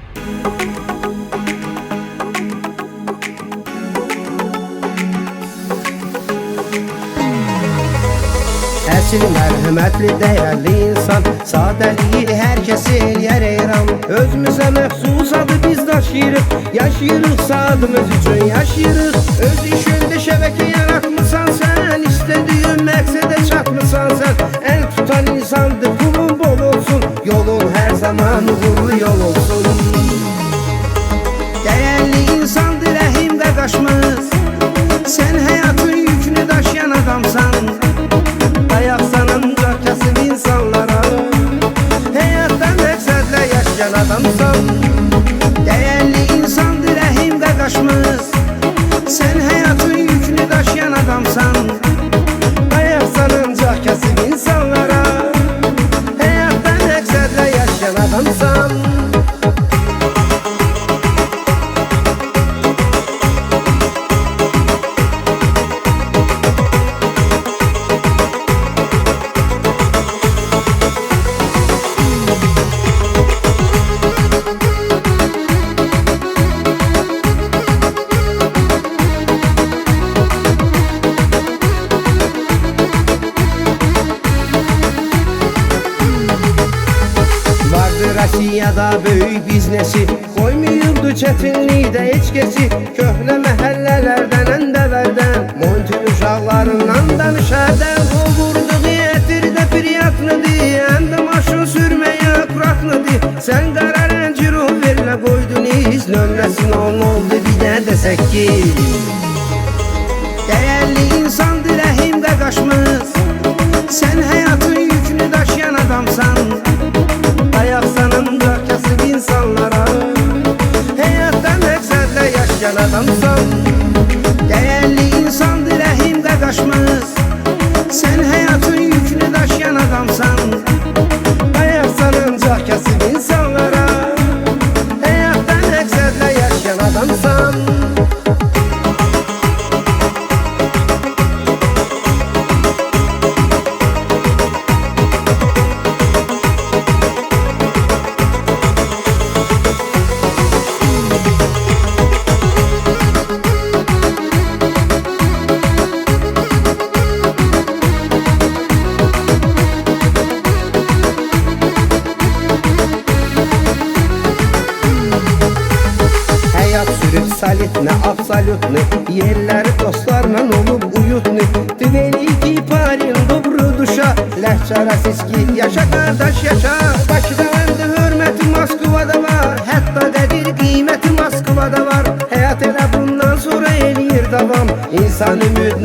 Əsil mərhəmətli, dəyərli insan, sadəliyi hər kəsi eləyər eyran. Özümüzə məxsus adı biz daşıyırıq, yaşayırıq sadımız üçün yaşayırıq. Öz işində şəbəkə yaratmısan sən, istədiyin məqsədə çatmısan sən. Əl tutan insandır, pulun bol olsun, yolun hər zaman uğurlu yol olsun. Dəyərli insandır rəhim qardaşımız, sən həyatın yükünü daşıyan adamsan. Ayaqsan ancaq kəsib insanlara, həyatdan məqsədlə yaşayan adamsan. Dəyərli insandır rəhim qardaşımız, sən həyatın yükünü daşıyan adamsan. Ayaqsan ancaq kəsib insanlara, həyatdan məqsədlə yaşayan adamsan. Rusiyada böyük biznesi koymuyurdu çətinlikdə heç kesi. Köhnə məhəllələrdən, əndələrdən, montin uşaqlarından danışardan. O vurduğu ətirdə priятныdır, həm də maşın sürməyə akuratlıdır. Sən qara Range Roverlə qoydun iz, nömrəsin 10 oldu bir də desək ki. Dəyərli insandır rəhim qardaşımız, sən həyatın yükünü daşıyan adamsan. Ayaqsan ancaq kəsib insanlara, həyatdan məqsədlə yaşayan adamsan. Dəyərli insandır rəhim qardaşımız, sən həyatın yükünü daşıyan adamsan. Ayaqsan ancaq kəsib insanlara, həyatdan məqsədlə yaşayan adamsan. Solidni, absolutni, yerləri dostlarla olub uyutni. Ты великий парень, добрый душа, ləhcə rasiski, yaşa qardaş yaşa. Bakıda məndə hörməti Moskvada var, hətta qədir qiyməti Moskvada var. Həyat elə bundan sonra eləyir davam, İnsan ümid